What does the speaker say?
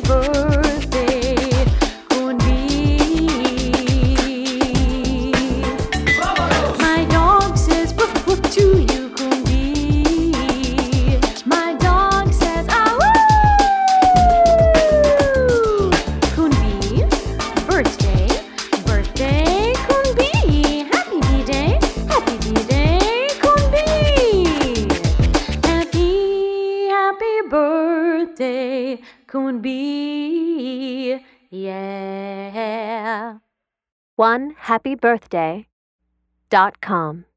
birthday, Kunbi. My dog says woof woof to you, Kunbi. My dog says ah woo. Kunbi, birthday, birthday, Kunbi. Happy B-Day, Kunbi. Happy birthday, Kunbi. Yeah. OneHappyBirthday.com